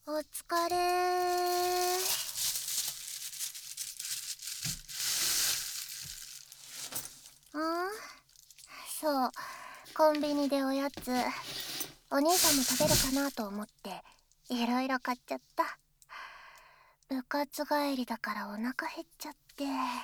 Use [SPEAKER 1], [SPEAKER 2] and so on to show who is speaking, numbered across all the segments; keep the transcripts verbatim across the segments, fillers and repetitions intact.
[SPEAKER 1] お疲れー。ん？そう、コンビニでおやつお兄さんも食べるかなと思っていろいろ買っちゃった。部活帰りだからお腹減っちゃって。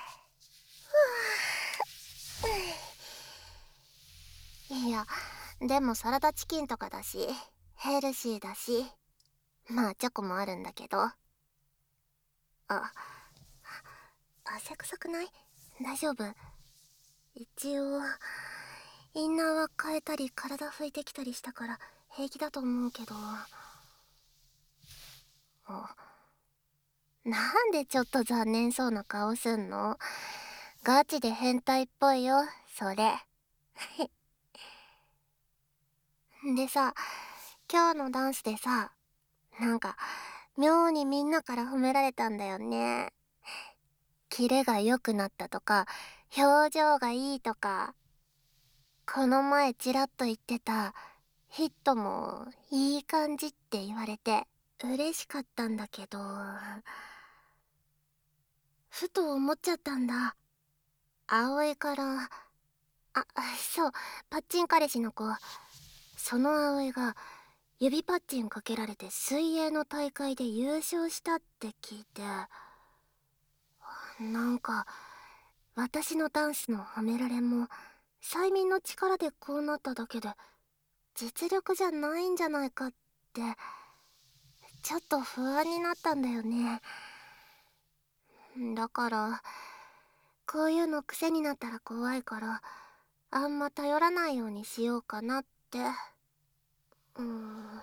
[SPEAKER 1] いや、でもサラダチキンとかだしヘルシーだし、まあチョコもあるんだけど。あ、汗臭くない？大丈夫？一応インナーは変えたり体拭いてきたりしたから平気だと思うけど。あ、なんでちょっと残念そうな顔すんの？ガチで変態っぽいよそれ。でさ、今日のダンスでさ、なんか妙にみんなから褒められたんだよね。キレが良くなったとか表情がいいとか。この前ちらっと言ってたヒットもいい感じって言われて嬉しかったんだけど、ふと思っちゃったんだ。葵から、あ、そう、パッチン彼氏の子、その葵が指パッチンかけられて水泳の大会で優勝したって聞いて、なんか私のダンスの褒められも催眠の力でこうなっただけで実力じゃないんじゃないかってちょっと不安になったんだよね。だからこういうの癖になったら怖いからあんま頼らないようにしようかなって。うーん、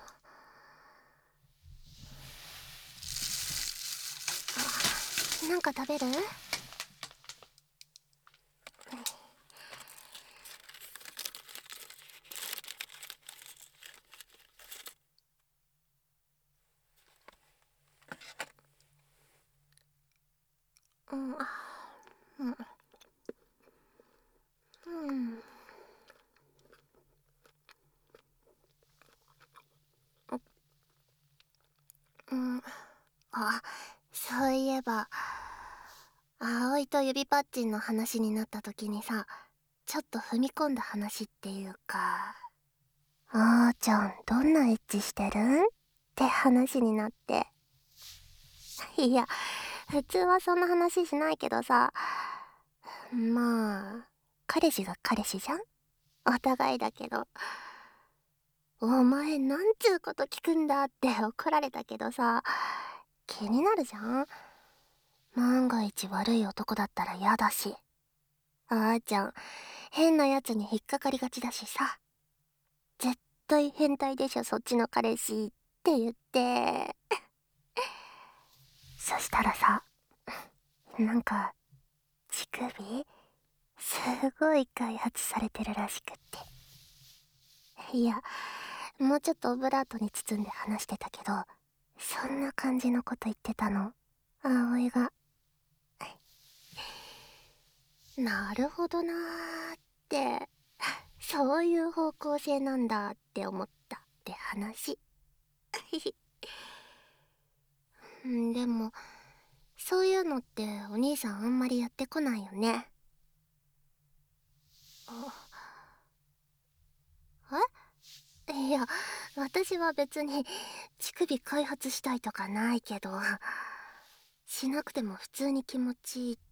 [SPEAKER 1] なんか食べる？うん、うん、うん、うん。あ、そういえば葵と指パッチンの話になった時にさ、ちょっと踏み込んだ話っていうか、あーちゃんどんなエッチしてるんって話になって。いや、普通はそんな話しないけどさ、まあ彼氏が彼氏じゃん、お互いだけど。お前なんちゅうこと聞くんだって怒られたけどさ、気になるじゃん。万が一悪い男だったら嫌だし、あーちゃん変なやつに引っかかりがちだしさ、絶対変態でしょそっちの彼氏って言って。そしたらさ、なんか乳首すごい開発されてるらしくって。いや、もうちょっとオブラートに包んで話してたけど、そんな感じのこと言ってたの葵が。なるほどなーって、そういう方向性なんだって思ったって話。んでもそういうのってお兄さんあんまりやってこないよね。え、いや、私は別に乳首開発したいとかないけど、しなくても普通に気持ちいいって、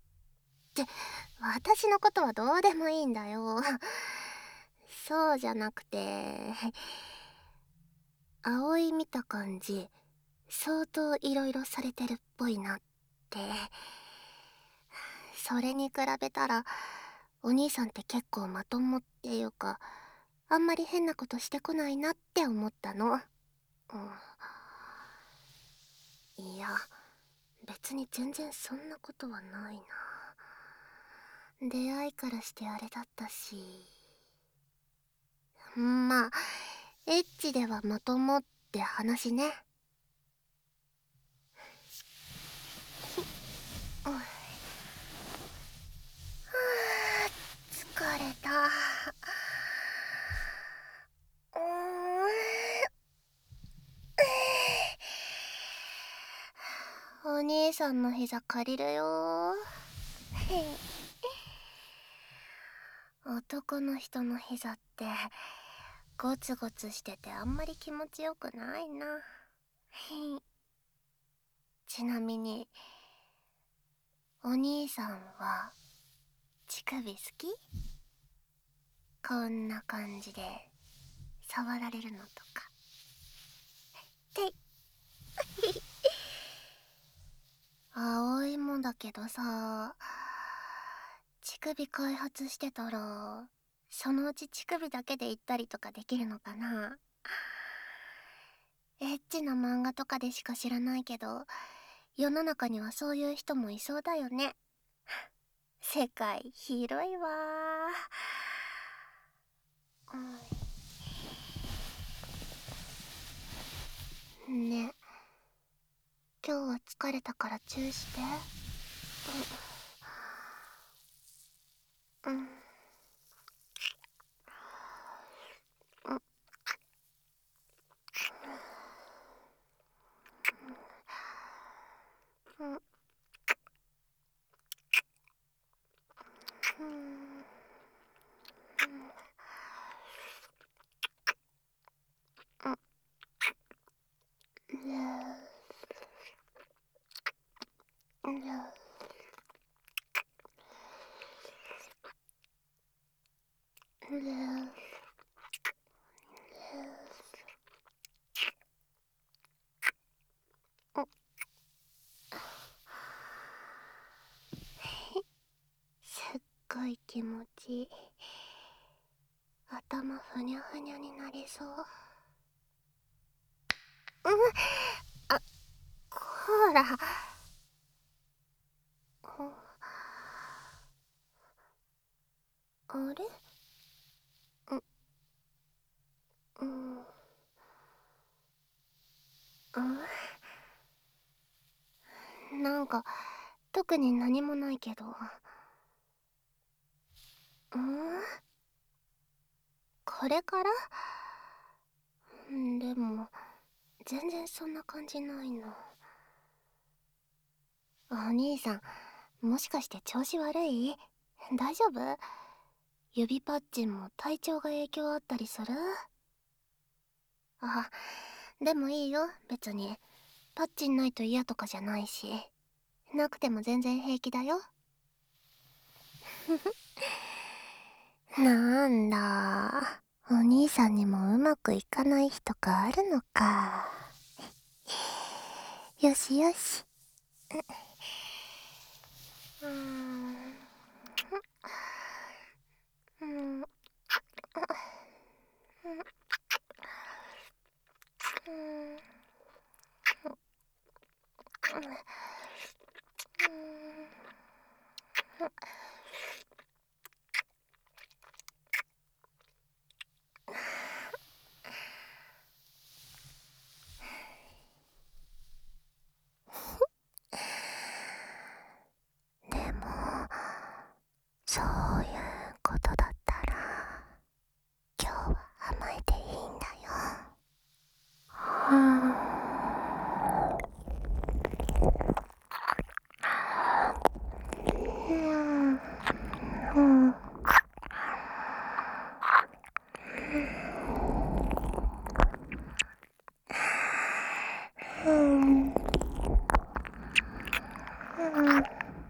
[SPEAKER 1] 私のことはどうでもいいんだよ。そうじゃなくて、葵見た感じ相当いろいろされてるっぽいなって。それに比べたらお兄さんって結構まともっていうか、あんまり変なことしてこないなって思ったの。うん、いや、別に全然そんなことはないな。出会いからしてあれだったし、まあエッチではまともって話ね。はあ、疲れた。うーん、 お兄さんの膝借りるよ。男の人の膝ってゴツゴツしててあんまり気持ちよくないな。ちなみにお兄さんは乳首好き？こんな感じで触られるのとか。てい葵もだけどさ、乳首開発してたらそのうち乳首だけで行ったりとかできるのかな。エッチな漫画とかでしか知らないけど、世の中にはそういう人もいそうだよね。世界広いわー、うん、ね、今日は疲れたからチューして。うん、うん、うん、うん、うん、すっごい気持ちいい。頭ふにゃふにゃになりそう。うん、あ、こら。あれ？う、うん、うん、なんか特に何もないけど。うん、これから？でも全然そんな感じないな。お兄さん、もしかして調子悪い？大丈夫？指パッチンも体調が影響あったりする？あ、でもいいよ、別に。パッチンないと嫌とかじゃないし。なくても全然平気だよ。なんだ、お兄さんにもうまくいかない日とかあるのか。よしよし。うーん、うん、うん、でもそういうことだったら今日は甘えていいんだよ。うん、うん、うん、うん、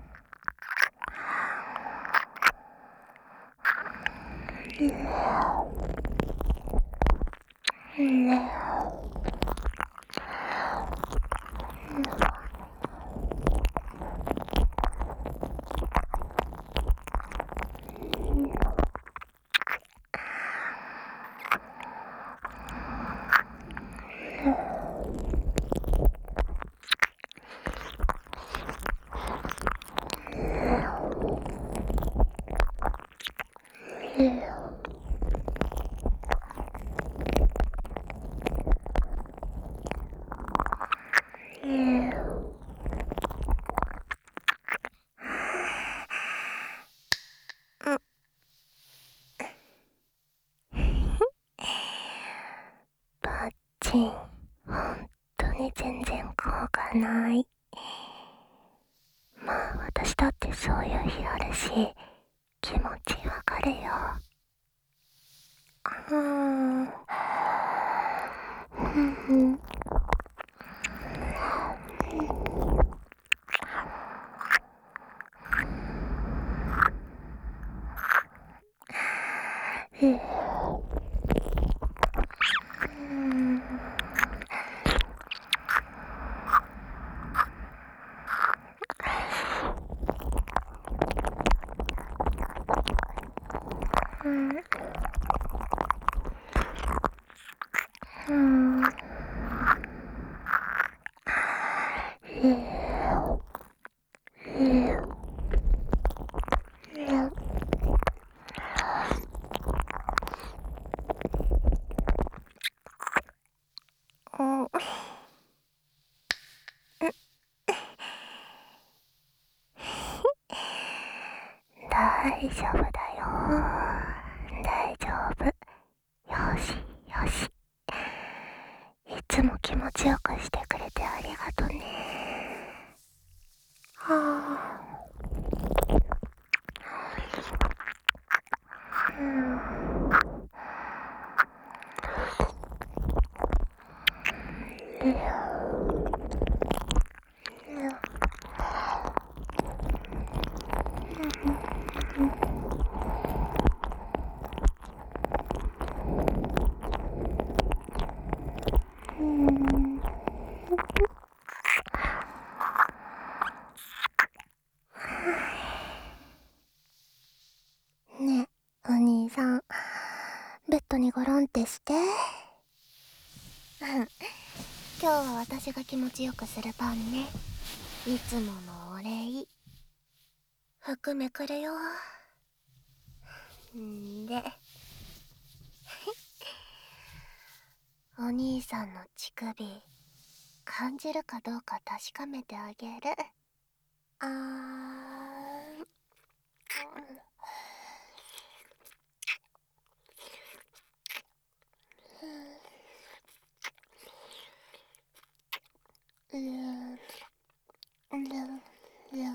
[SPEAKER 1] うん、パッチン、ほんとに全然効果ない。 だってそういう日あるし、気持ちわかるよ。うーん。うんうん。うん。大丈夫だよ。大丈夫。よしよし。いつも気持ちよくしてくれてありがとね。はあ。うん。ねえ、お兄さん、ベッドにゴロンってして。今日は私が気持ちよくする番ね。いつものお礼。服めくるよ。んでお兄さんの乳首感じるかどうか確かめてあげる。あーうん、うんうんうん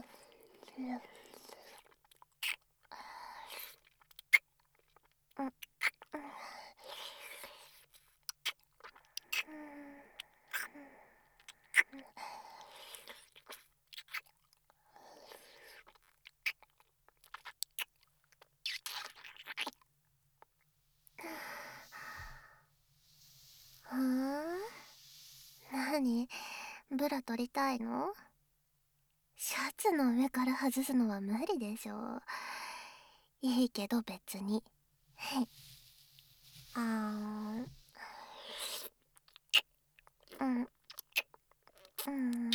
[SPEAKER 1] ふーん、なに、ブラ取りたいの？シャツの上から外すのは無理でしょ。いいけど別に。あーうんうん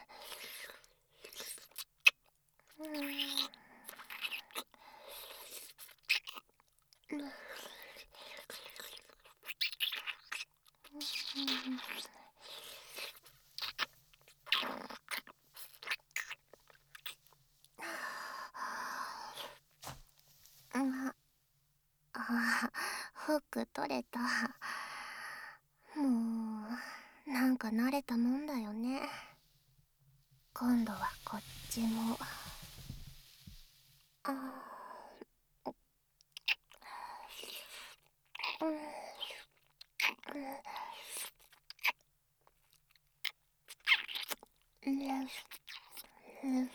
[SPEAKER 1] うんああ、服取れた。もうなんか慣れたもんだよね。今度はこっちも。あーうんうんうんうん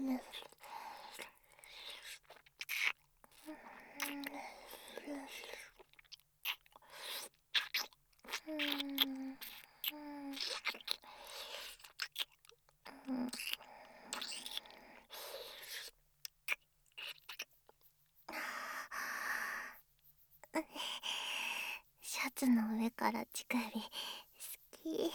[SPEAKER 1] シャツの上から乳首好き。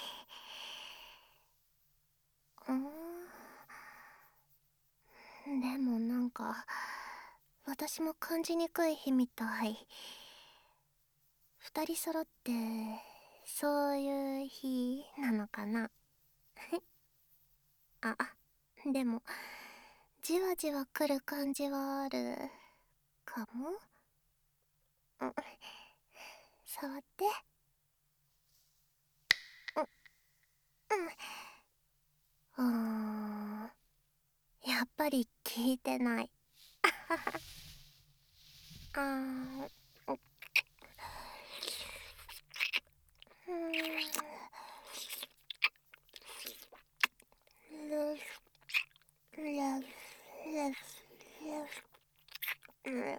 [SPEAKER 1] うんでもなんか私も感じにくい日みたい。二人揃ってそういう日なのかな。あ、でもじわじわ来る感じはあるかも。うん、触って。うんうん。やっぱり気聞いてない。あーうーんレフレフレフレフレフ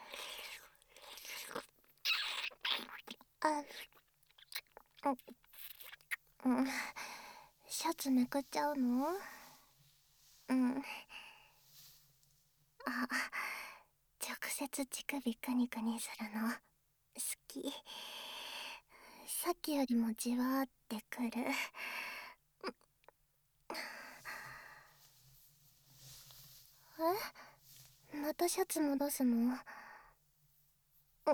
[SPEAKER 1] あうん、シャツめくっちゃうの？うん。あ、直接乳首クニクニするの好き。さっきよりもじわーってくる。え、またシャツ戻すの？う、う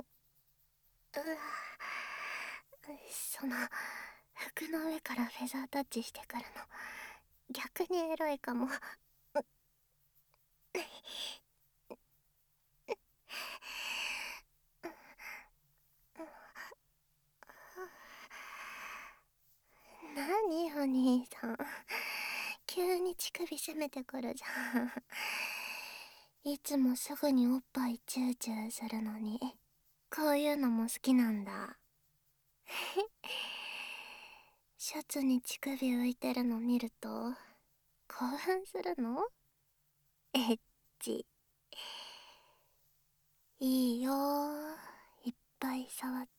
[SPEAKER 1] その服の上からフェザータッチしてくるの逆にエロいかも。何お兄さん、急に乳首攻めてくるじゃん。いつもすぐにおっぱいチューチューするのに、こういうのも好きなんだ。シャツに乳首浮いてるの見ると興奮するの？エッチ。いいよ、いっぱい触って。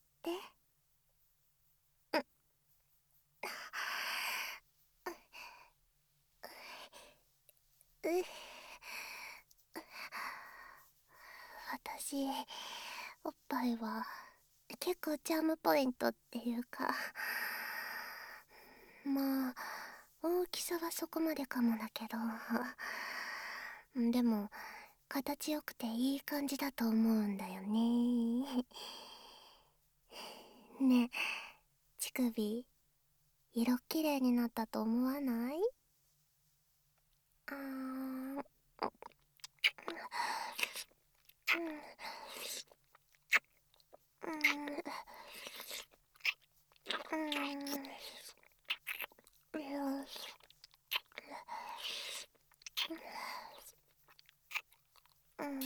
[SPEAKER 1] うっ、私おっぱいは結構チャームポイントっていうか、まあ大きさはそこまでかもだけど、でも形良くていい感じだと思うんだよね。ねえ、乳首色きれいになったと思わない？あーうんうんうんよし、うん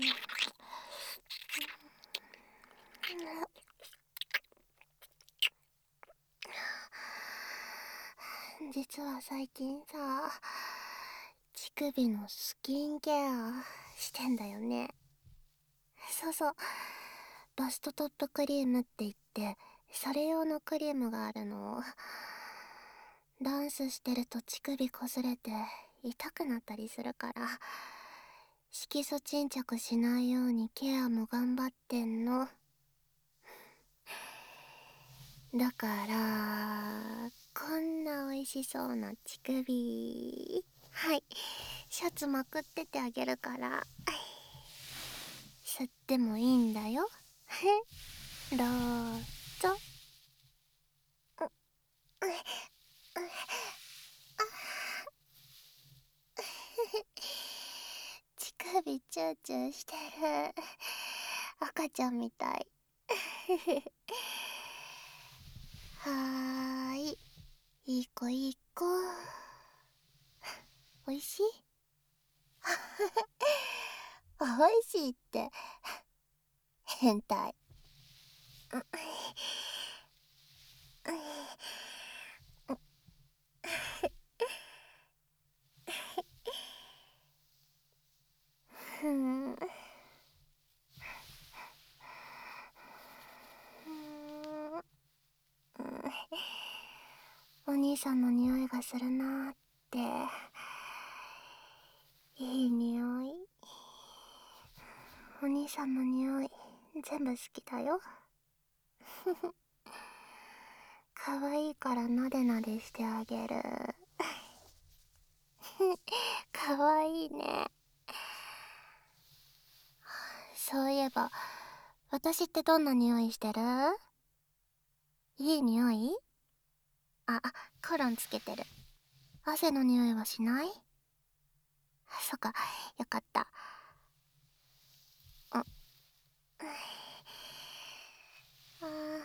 [SPEAKER 1] 実は最近さ、乳首のスキンケアしてんだよね。そうそう、バストトップクリームって言って、それ用のクリームがあるの。ダンスしてると乳首こすれて痛くなったりするから、色素沈着しないようにケアも頑張ってんの。だからこんな美味しそうな乳首、はい、シャツまくっててあげるから吸ってもいいんだよ。どうぞ。乳首チューチューしてる赤ちゃんみたい。はーい、いい子いい子。おいしい？おいしいって変態。ふん、お兄さんの匂いがするなーって。いい匂い。お兄さんの匂い全部好きだよ。可愛いからなでなでしてあげる。可愛いね。そういえば私ってどんな匂いしてる？いい匂い？あ、コロンつけてる。汗の匂いはしない？そっか、よかった。ああ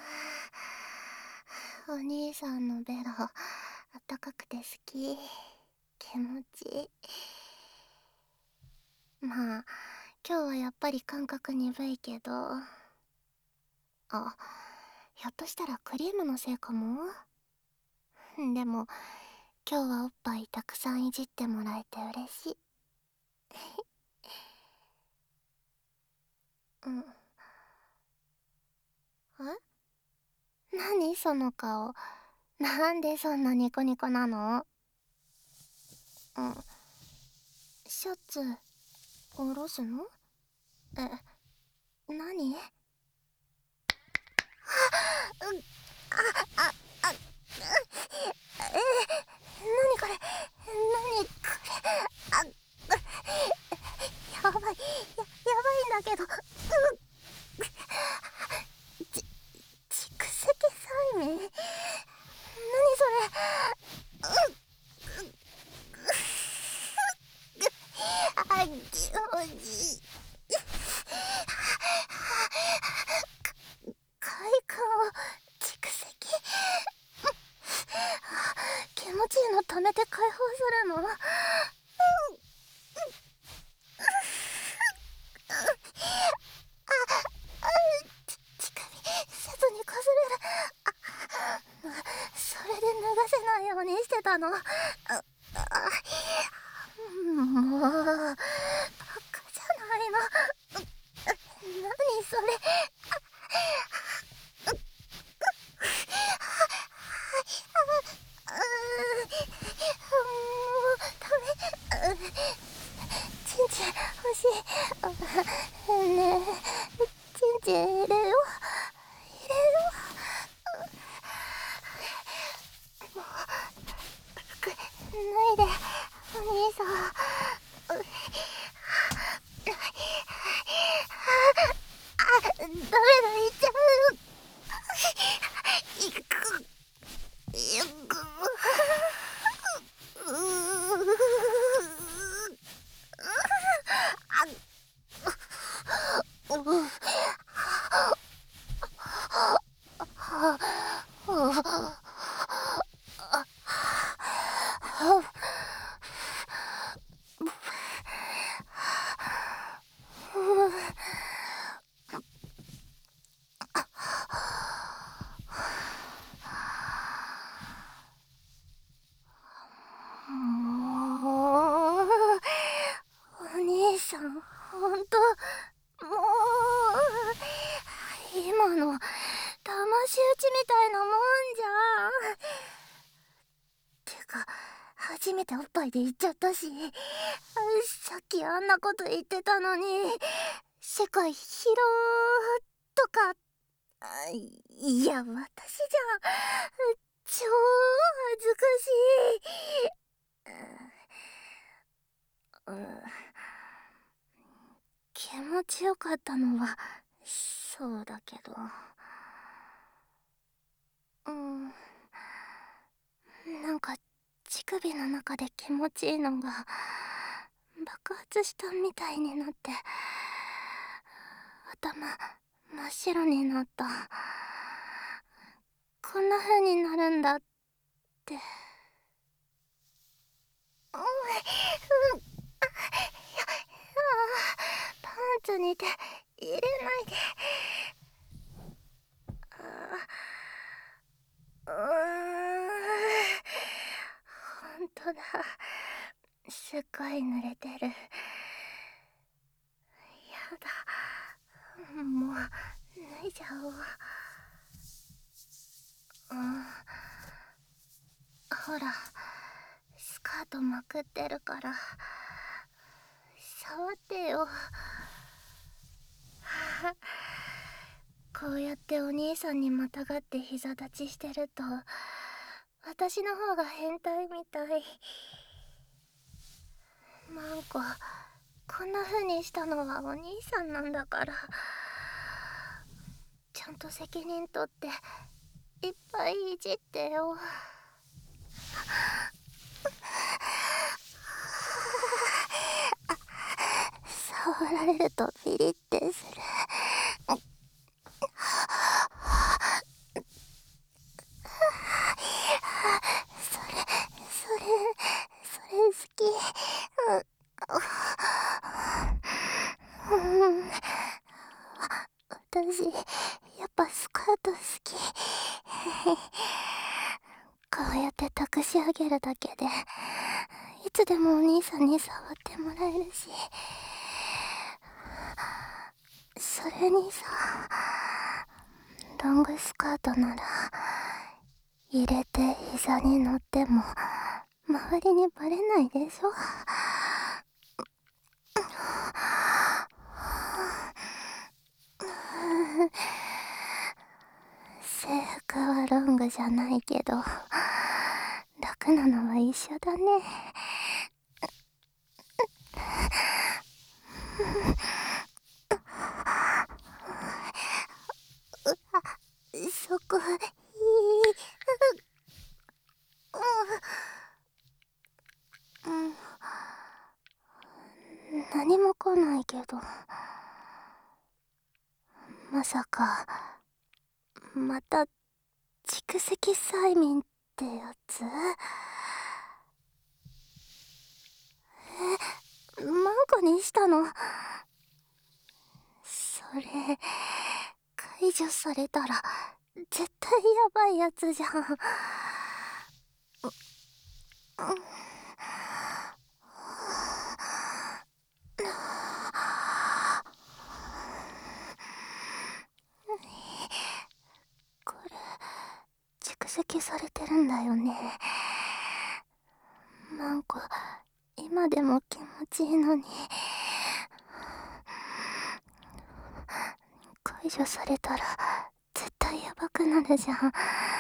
[SPEAKER 1] ー、お兄さんのベロあったかくて好き。気持ちいい。 まあ今日はやっぱり感覚鈍いけど、あ、ひょっとしたらクリームのせいかも。でも今日はおっぱいたくさんいじってもらえて嬉しい。うん。え、何その顔。なんでそんなニコニコなの？うん。シャツ下ろすの？え、何？うん、あ、あ、あ、う、え、何これ、何これ、あ、やばい、や、やばいんだけど、う、ち、蓄積催眠？何それ、う、あ、気持ちいい。快感を蓄積？気持ちいいの溜めて解放するの？うん、あ、ち、乳首、シャツにこすれる。あ、それで脱がせないようにしてたの？あ、あ、もう、バカじゃないの。何それ。あ、う、もう、ダメ。チンチン欲しい。あ、ねえ、チンチン入れよう。入れよう。もう、服、脱いで、お兄さん。う、あ、ダメだ、行っちゃう。行く、行く。うう、う、う、もう、お兄さん、ほんと、もう、今の、騙し討ちみたいなもんじゃん。てか、初めておっぱいで言っちゃったし、さっきあんなこと言ってたのに、世界広とか、あ、いや、私じゃん。超恥ずかしい。うん、気持ちよかったのはそうだけど、うん、なんか乳首の中で気持ちいいのが爆発したみたいになって、頭真っ白になった。こんな風になるんだって。うん、うん、あ、パンツに手入れないで。あ、うーん、ほんとだ、すっごい濡れてる。やだ、もう脱いじゃおう。うん、ほら、スカートまくってるから触ってよ。こうやってお兄さんにまたがって膝立ちしてると、私の方が変態みたい。マンコ、こんな風にしたのはお兄さんなんだから、ちゃんと責任取っていっぱいいじってよ。触られるとピリってする。それ、それ、それ好き。 くし上げるだけでいつでもお兄さんに触ってもらえるし、それにさ、ロングスカートなら入れて膝に乗っても周りにバレないでしょ。制服はロングじゃないけど楽なのは一緒だね。そこいい。うん、何も来ないけど、まさかまた蓄積催眠ってやつ？え、マンコにしたの？それ解除されたら絶対やばいやつじゃん。これ蓄積されてるんだよね。マンコ今でも気持ちいいのに解除されたら絶対やばくなるじゃん。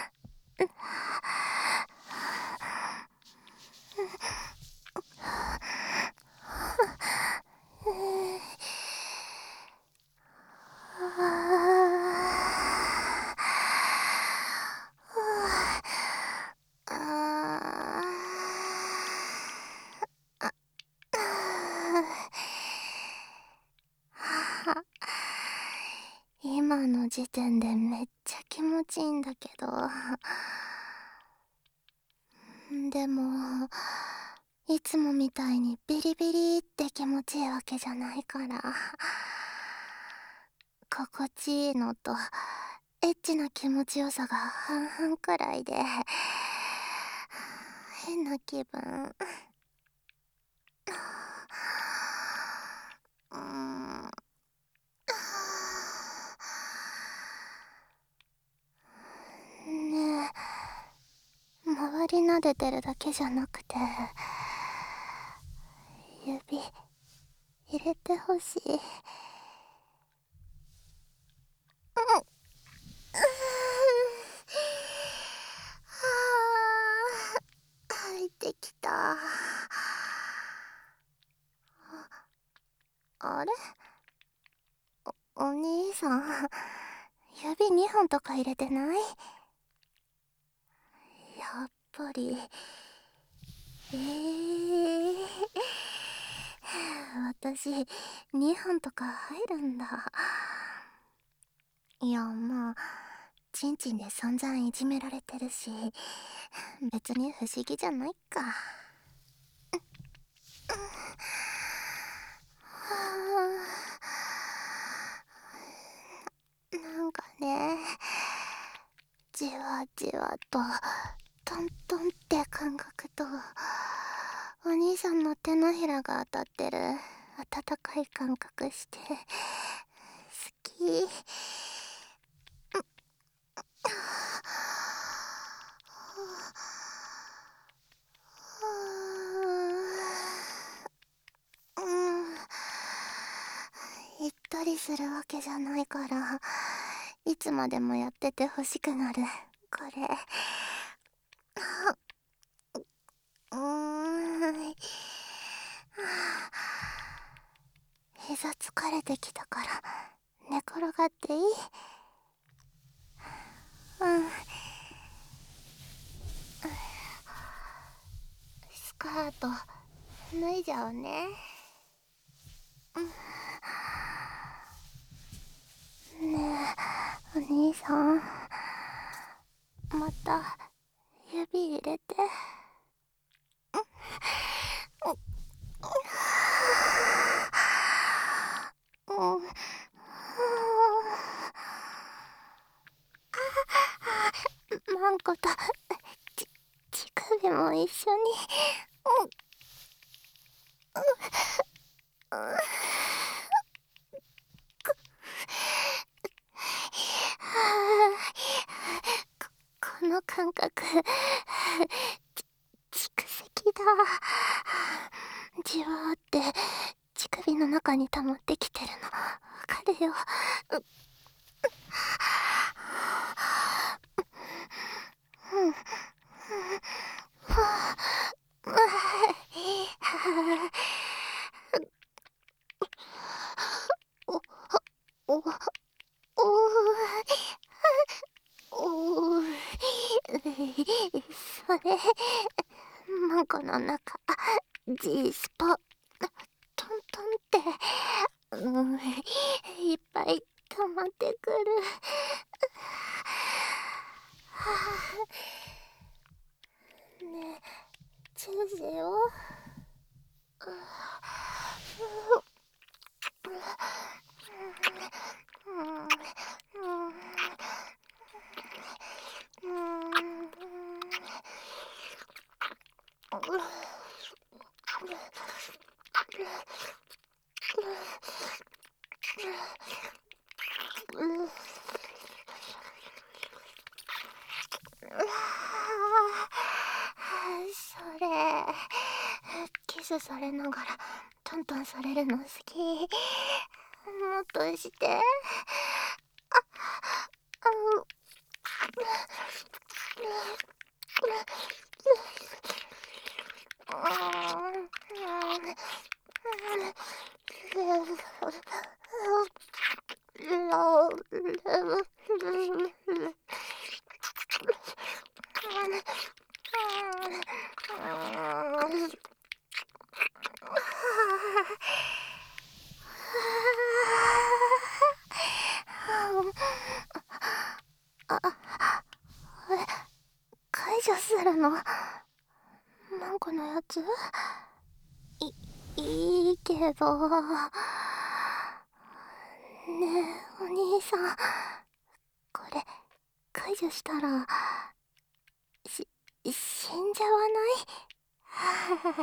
[SPEAKER 1] 今の時点でめっちゃ気持ちいいんだけど、でもいつもみたいにビリビリって気持ちいいわけじゃないから、心地いいのとエッチな気持ちよさが半々くらいで変な気分。うーん、ねえ、周り撫でてるだけじゃなくて指入れてほしい。うん、入ってきた。あれ、お、お兄さん指にほんとか入れてない？やっぱり。えー、私にほんとか入るんだ。いや、まあちんちんで散々いじめられてるし別に不思議じゃないか。なんかね、じわじわとトントンって感覚とお兄さんの手のひらが当たってる温かい感覚して好き。うん、いったりするわけじゃないからいつまでもやってて欲しくなるこれ。うーん、膝疲れてきたから寝転がっていい？うん、スカート脱いじゃうね。ねえお兄さん、また指入れて。うん、マンコとち乳首も一緒に。うんうんここの感覚蓄積だ。じわーって乳首の中に溜まってきてるのわかるよ。ううんはあおおおおそれマンコの中 G スポトントンってうんいっぱい溜まってくる。はあねえチューしよう。それキスされながらトントンされるの好き。もっとしてああ解除するのマンコのやついいいけどねえお兄さんこれ解除したらし死んじゃわない？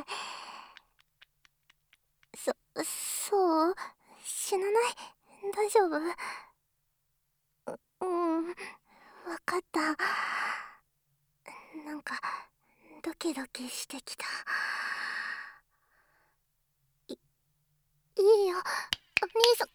[SPEAKER 1] そそう死なない？大丈夫？ううん分かった。なんかドキドキしてきた。いいいよお兄さん。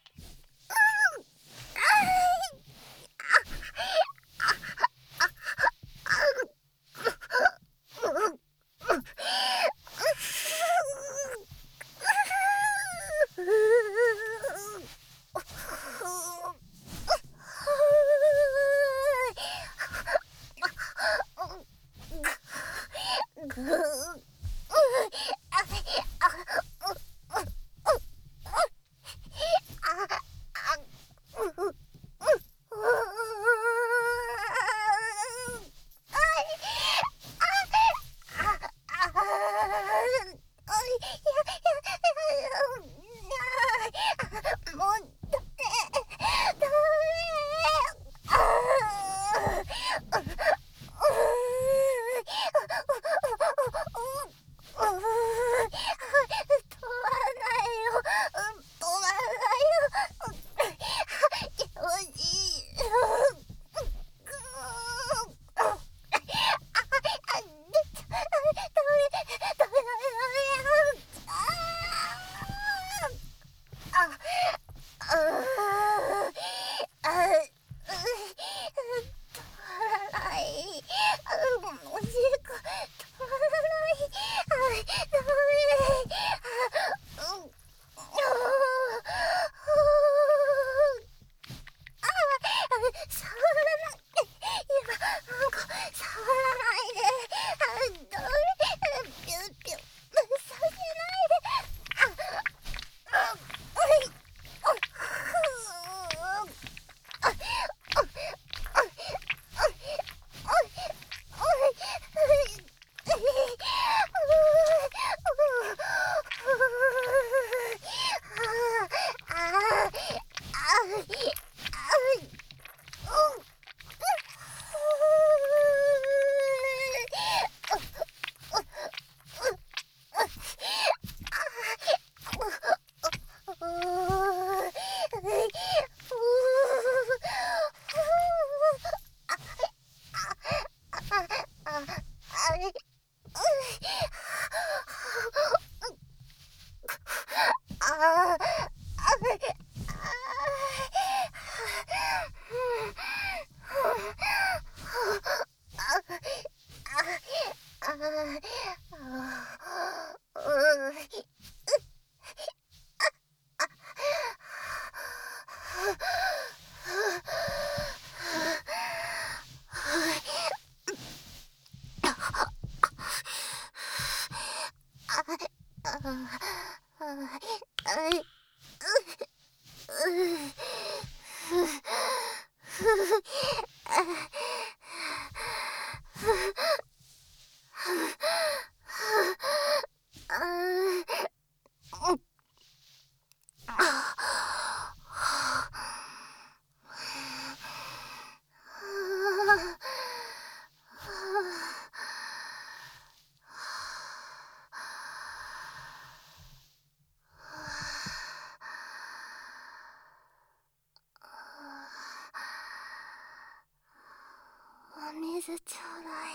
[SPEAKER 1] お水ちょうだい。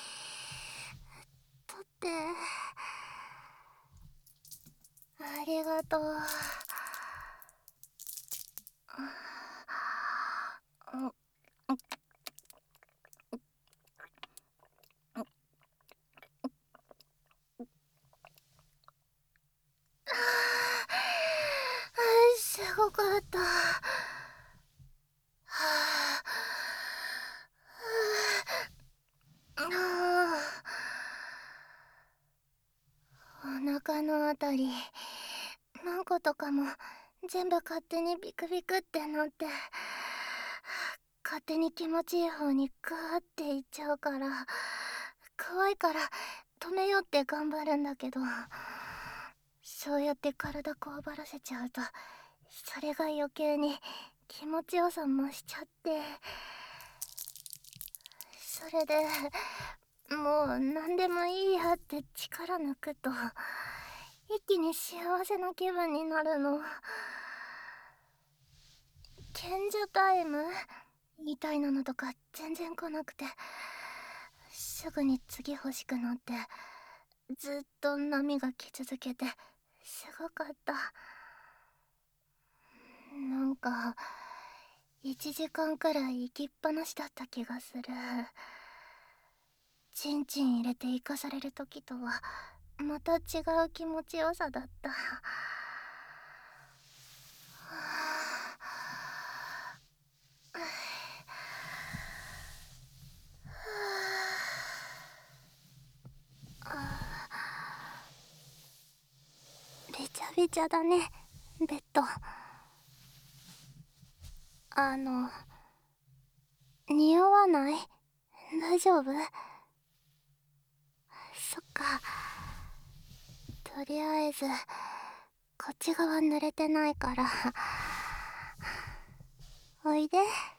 [SPEAKER 1] 取って。ありがとう。すごかった。お腹のあたり、マンコとかも全部勝手にビクビクってなって、勝手に気持ちいい方にグーっていっちゃうから、怖いから止めようって頑張るんだけど、そうやって体こわばらせちゃうと、それが余計に気持ちよさ増しちゃって、それでもう何でもいいやって力抜くと一気に幸せな気分になるの。賢者タイムみたいなのとか全然来なくて、すぐに次欲しくなって、ずっと波が来続けて、すごかった。なんかいちじかんくらい行きっぱなしだった気がする。チンチン入れて生かされる時とはまた違う気持ちよさだった。べちゃべちゃだね、ベッド。あの、匂わない？大丈夫？そっか。とりあえずこっち側濡れてないからおいで。